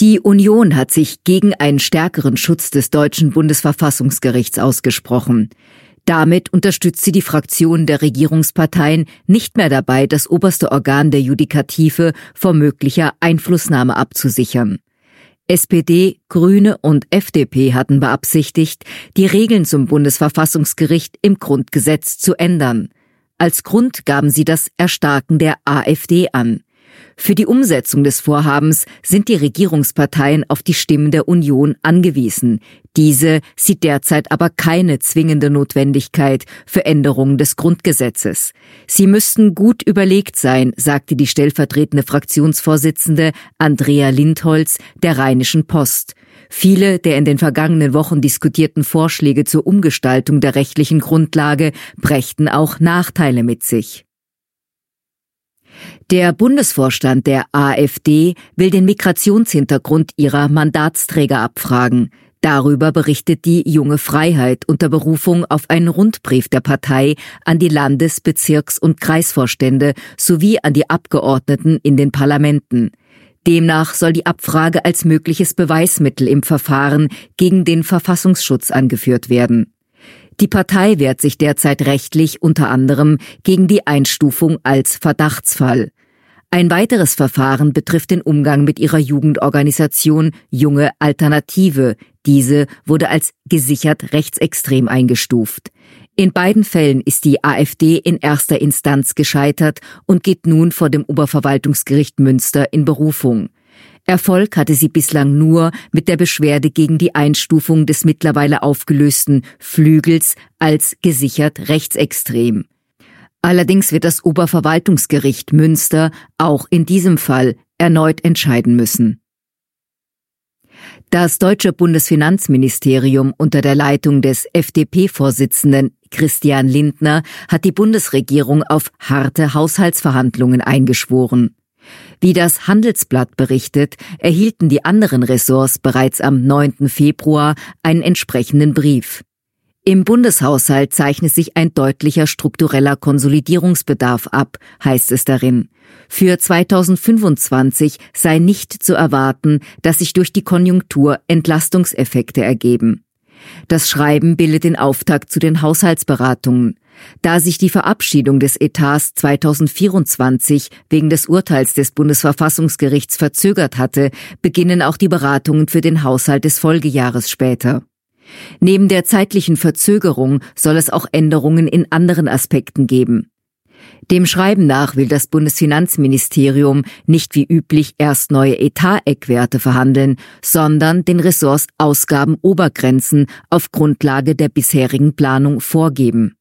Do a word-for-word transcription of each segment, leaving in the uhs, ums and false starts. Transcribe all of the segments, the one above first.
Die Union hat sich gegen einen stärkeren Schutz des deutschen Bundesverfassungsgerichts ausgesprochen. Damit unterstützt sie die Fraktion der Regierungsparteien nicht mehr dabei, das oberste Organ der Judikative vor möglicher Einflussnahme abzusichern. S P D, Grüne und F D P hatten beabsichtigt, die Regeln zum Bundesverfassungsgericht im Grundgesetz zu ändern. Als Grund gaben sie das Erstarken der AfD an. Für die Umsetzung des Vorhabens sind die Regierungsparteien auf die Stimmen der Union angewiesen. Diese sieht derzeit aber keine zwingende Notwendigkeit für Änderungen des Grundgesetzes. Sie müssten gut überlegt sein, sagte die stellvertretende Fraktionsvorsitzende Andrea Lindholz der Rheinischen Post. Viele der in den vergangenen Wochen diskutierten Vorschläge zur Umgestaltung der rechtlichen Grundlage brächten auch Nachteile mit sich. Der Bundesvorstand der AfD will den Migrationshintergrund ihrer Mandatsträger abfragen. Darüber berichtet die Junge Freiheit unter Berufung auf einen Rundbrief der Partei an die Landes-, Bezirks- und Kreisvorstände sowie an die Abgeordneten in den Parlamenten. Demnach soll die Abfrage als mögliches Beweismittel im Verfahren gegen den Verfassungsschutz angeführt werden. Die Partei wehrt sich derzeit rechtlich unter anderem gegen die Einstufung als Verdachtsfall. Ein weiteres Verfahren betrifft den Umgang mit ihrer Jugendorganisation Junge Alternative. Diese wurde als gesichert rechtsextrem eingestuft. In beiden Fällen ist die AfD in erster Instanz gescheitert und geht nun vor dem Oberverwaltungsgericht Münster in Berufung. Erfolg hatte sie bislang nur mit der Beschwerde gegen die Einstufung des mittlerweile aufgelösten Flügels als gesichert rechtsextrem. Allerdings wird das Oberverwaltungsgericht Münster auch in diesem Fall erneut entscheiden müssen. Das deutsche Bundesfinanzministerium unter der Leitung des F D P-Vorsitzenden Christian Lindner hat die Bundesregierung auf harte Haushaltsverhandlungen eingeschworen. Wie das Handelsblatt berichtet, erhielten die anderen Ressorts bereits am neunten Februar einen entsprechenden Brief. Im Bundeshaushalt zeichnet sich ein deutlicher struktureller Konsolidierungsbedarf ab, heißt es darin. Für zweitausendfünfundzwanzig sei nicht zu erwarten, dass sich durch die Konjunktur Entlastungseffekte ergeben. Das Schreiben bildet den Auftakt zu den Haushaltsberatungen. Da sich die Verabschiedung des Etats zweitausendvierundzwanzig wegen des Urteils des Bundesverfassungsgerichts verzögert hatte, beginnen auch die Beratungen für den Haushalt des Folgejahres später. Neben der zeitlichen Verzögerung soll es auch Änderungen in anderen Aspekten geben. Dem Schreiben nach will das Bundesfinanzministerium nicht wie üblich erst neue Etat-Eckwerte verhandeln, sondern den Ressorts Ausgabenobergrenzen auf Grundlage der bisherigen Planung vorgeben.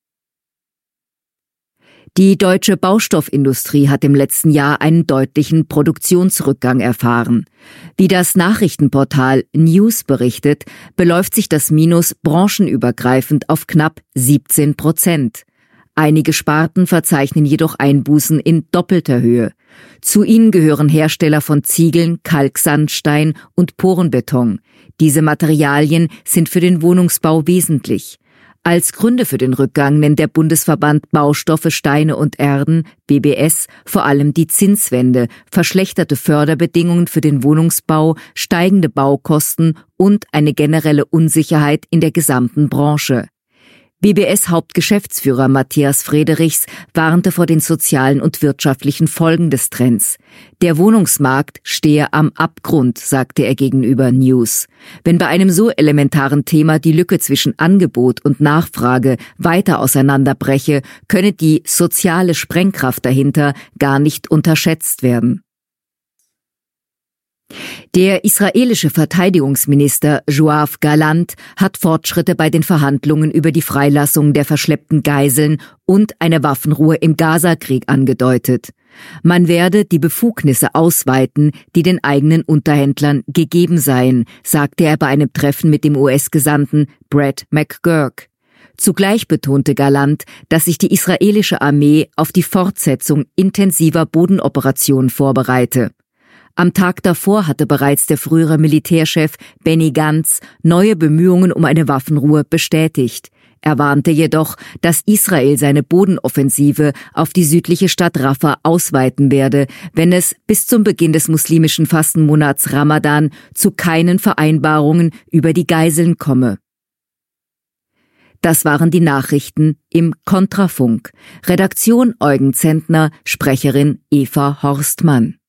Die deutsche Baustoffindustrie hat im letzten Jahr einen deutlichen Produktionsrückgang erfahren. Wie das Nachrichtenportal News berichtet, beläuft sich das Minus branchenübergreifend auf knapp siebzehn Prozent. Einige Sparten verzeichnen jedoch Einbußen in doppelter Höhe. Zu ihnen gehören Hersteller von Ziegeln, Kalksandstein und Porenbeton. Diese Materialien sind für den Wohnungsbau wesentlich. Als Gründe für den Rückgang nennt der Bundesverband Baustoffe, Steine und Erden, B B S, vor allem die Zinswende, verschlechterte Förderbedingungen für den Wohnungsbau, steigende Baukosten und eine generelle Unsicherheit in der gesamten Branche. B B S-Hauptgeschäftsführer Matthias Frederichs warnte vor den sozialen und wirtschaftlichen Folgen des Trends. Der Wohnungsmarkt stehe am Abgrund, sagte er gegenüber News. Wenn bei einem so elementaren Thema die Lücke zwischen Angebot und Nachfrage weiter auseinanderbreche, könne die soziale Sprengkraft dahinter gar nicht unterschätzt werden. Der israelische Verteidigungsminister Yoav Gallant hat Fortschritte bei den Verhandlungen über die Freilassung der verschleppten Geiseln und eine Waffenruhe im Gazakrieg angedeutet. Man werde die Befugnisse ausweiten, die den eigenen Unterhändlern gegeben seien, sagte er bei einem Treffen mit dem U S-Gesandten Brett McGurk. Zugleich betonte Gallant, dass sich die israelische Armee auf die Fortsetzung intensiver Bodenoperationen vorbereite. Am Tag davor hatte bereits der frühere Militärchef Benny Gantz neue Bemühungen um eine Waffenruhe bestätigt. Er warnte jedoch, dass Israel seine Bodenoffensive auf die südliche Stadt Rafah ausweiten werde, wenn es bis zum Beginn des muslimischen Fastenmonats Ramadan zu keinen Vereinbarungen über die Geiseln komme. Das waren die Nachrichten im Kontrafunk. Redaktion Eugen Zentner, Sprecherin Eva Horstmann.